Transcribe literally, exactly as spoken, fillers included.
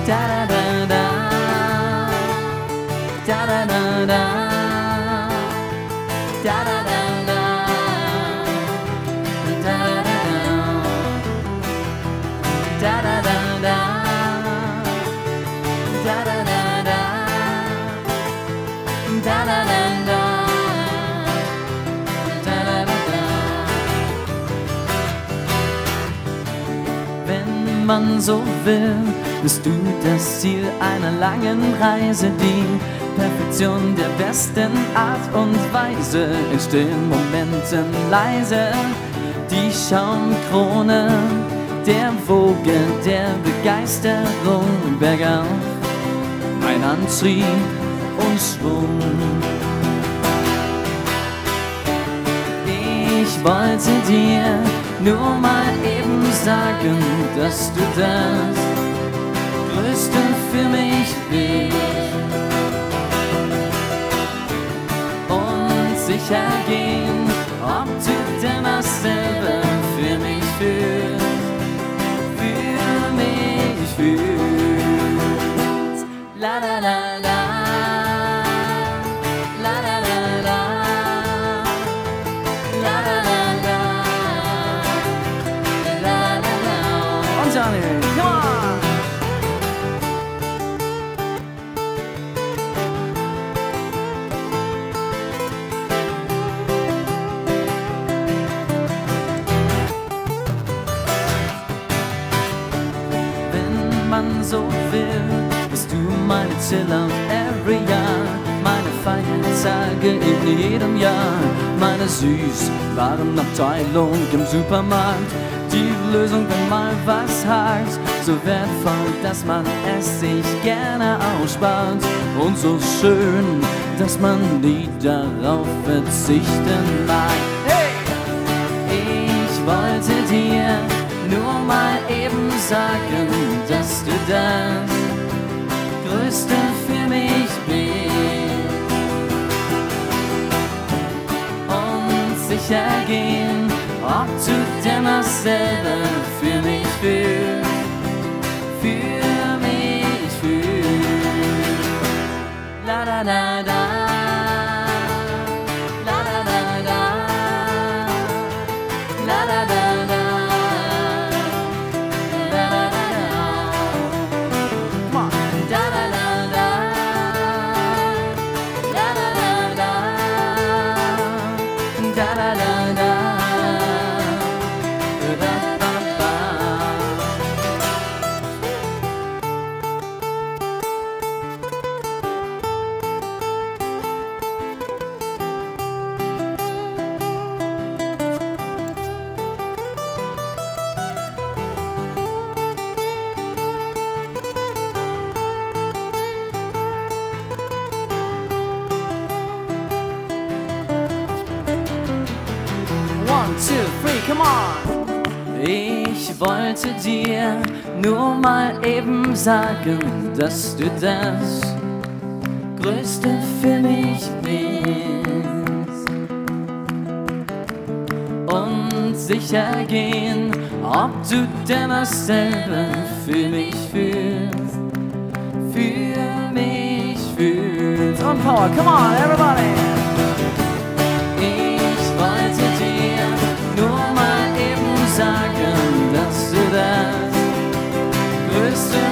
Da da da da, da da da da, da da da da, da da da da, da da da da, da da da da, da da da da. Wenn man so will, bist du das Ziel einer langen Reise, die Perfektion der besten Art und Weise, in stillen Momenten leise, die Schaumkrone der Woge der Begeisterung bergauf, mein Antrieb und Schwung. Ich wollte dir nur mal eben sagen, dass du das Größte für mich bist. Und sicher gehen, ob du denn dasselbe für mich fühlst, für mich fühlst. La la la la, la la la la, la la la la, la la la. Und Johnny, come on! Man so will, bist du meine Chill-Out Area, meine Feiertage in jedem Jahr, meine süß Warenabteilung im Supermarkt, die Lösung, wenn mal was hakt, so wertvoll, dass man es sich gerne ausspart und so schön, dass man nie darauf verzichten mag. Hey! Ich wollte dir nur mal eben sagen, dass du das Größte für mich bist. Und sicher gehen, ob du denn dasselbe für mich fühlst, für mich fühlst. La da da da, la da da da, la da da da. One, two, three, come on! Ich wollte dir nur mal eben sagen, dass du das Größte für mich bist. Und sicher gehen, ob du denn dasselbe für mich fühlst, für mich fühlst. Und Power, come on, everybody! Nur mal eben sagen, dass du das Größte